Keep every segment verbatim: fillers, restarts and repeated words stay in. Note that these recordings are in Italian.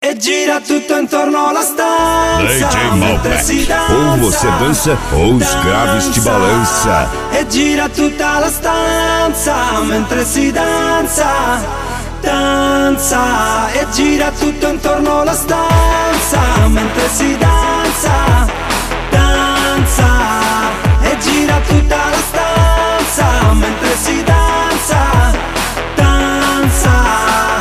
E gira tutto intorno alla stanza D J mentre si danza. Ou você dança ou os graves te balança. E gira tutta la stanza mentre si danza. Danza. E gira tutto intorno alla stanza mentre si danza. Danza. E gira tutta la stanza mentre si danza. Danza.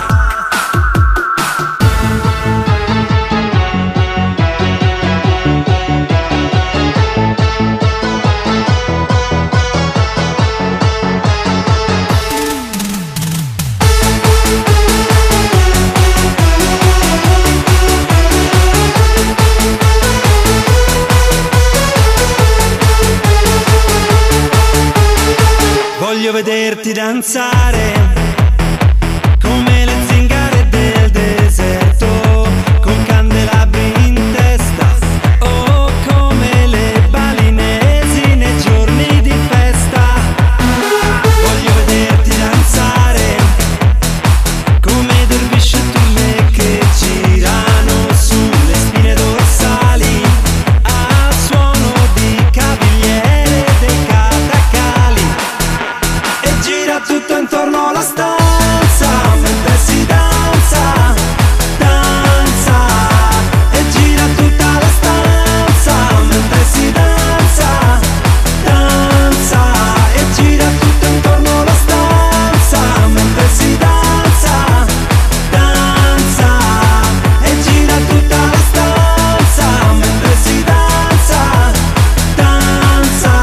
Voglio vederti danzare come le zingare del deserto, con candelabri in testa, o come le balinesi nei giorni di festa. Voglio vederti danzare come dervisce turne che girano sulle spine dorsali al suono di cavigliere dei catacali. E gira tutto intorno alla stanza mentre si danza, danza. E gira tutta la stanza mentre si danza, danza. E gira tutto intorno alla stanza mentre si danza, danza. E gira tutta la stanza mentre si danza, danza.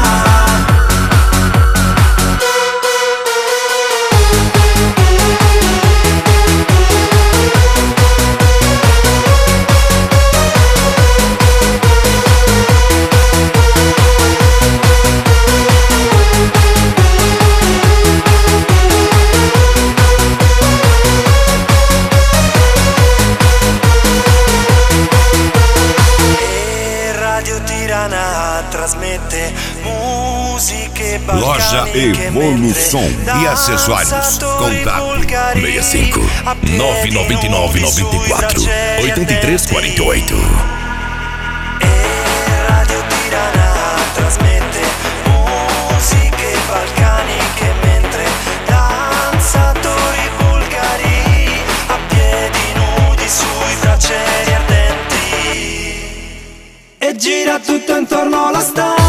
E Radio Tirana trasmette musiche Loja balcaniche Evolução mentre e acessórios. danzatori Contato bulgari sessenta e cinco, a piedi nove nove nove, nudi nove sui quatro, bracciali oito três ardenti. quatro oito. E Radio Tirana trasmette musiche balcaniche mentre danzatori bulgari a piedi nudi sui bracciali ardenti. E gira tutto intorno alla stanza